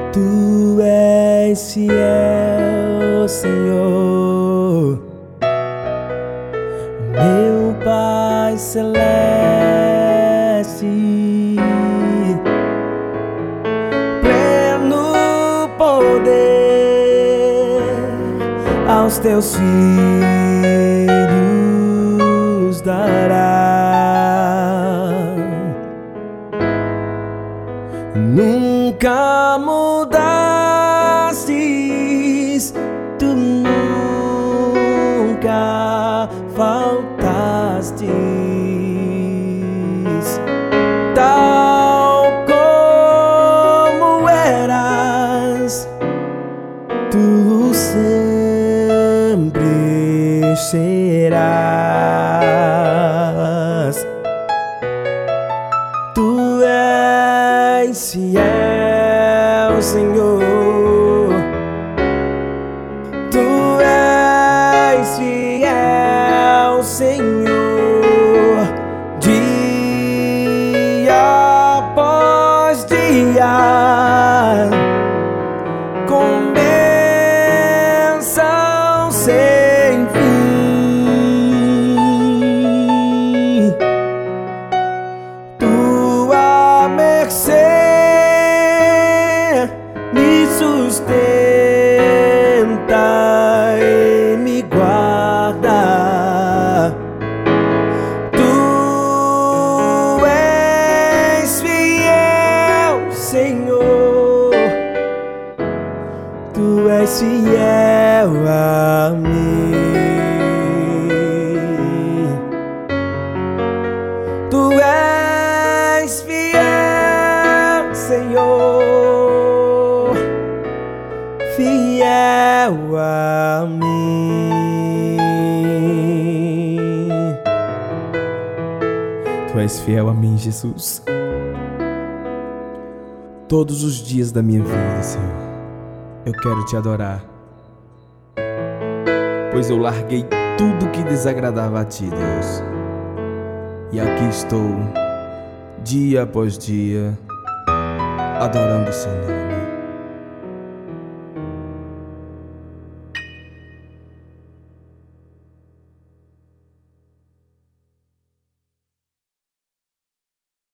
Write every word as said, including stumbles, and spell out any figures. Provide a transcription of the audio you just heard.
Tu és fiel, Senhor, meu Pai celeste, pleno poder aos teus filhos dará. Nunca mudastes, tu nunca faltastes, tal como eras, tu sempre serás. Tu és fiel, Senhor, Tu és fiel, Senhor, dia após dia, com bênção sem fim. Tua mercê me sustenta e me guarda. Tu és fiel, Senhor, Tu és fiel a mim. Tu és fiel, Senhor, fiel a mim. Tu és fiel a mim, Jesus, todos os dias da minha vida, Senhor. Eu quero te adorar, pois eu larguei tudo que desagradava a ti, Deus, e aqui estou, dia após dia, adorando o Seu nome.